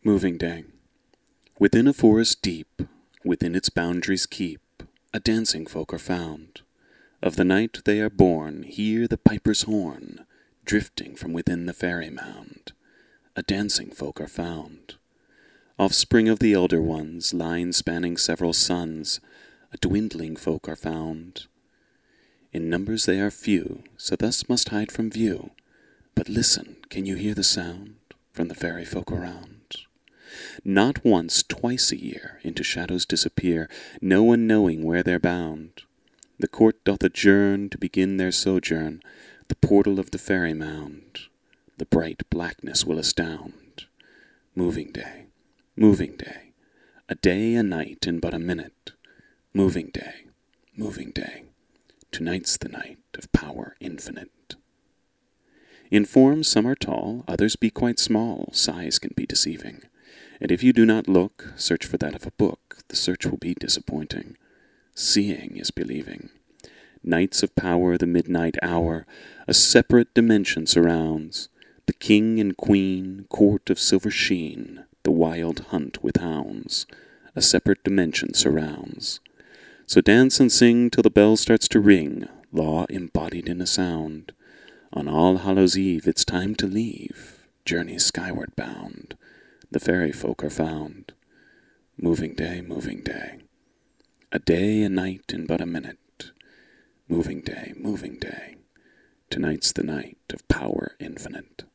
Moving Day. Within a forest deep, within its boundaries keep, a dancing folk are found. Of the night they are born, hear the piper's horn, drifting from within the fairy mound. A dancing folk are found. Offspring of the elder ones, line spanning several suns, a dwindling folk are found. In numbers they are few, so thus must hide from view. But listen, can you hear the sound from the fairy folk around? Not once, twice a year, into shadows disappear, no one knowing where they're bound. The court doth adjourn to begin their sojourn, the portal of the fairy mound. The bright blackness will astound. Moving day, moving day, a day, a night, in but a minute. Moving day, moving day, tonight's the night of power infinite. In form some are tall, others be quite small, size can be deceiving. And if you do not look, search for that of a book, the search will be disappointing. Seeing is believing. Nights of power, the midnight hour, a separate dimension surrounds. The king and queen, court of silver sheen, the wild hunt with hounds, a separate dimension surrounds. So dance and sing till the bell starts to ring, law embodied in a sound. On All Hallows Eve it's time to leave, journey skyward bound. The fairy folk are found. Moving day, a day, a night, in but a minute. Moving day, tonight's the night of power infinite.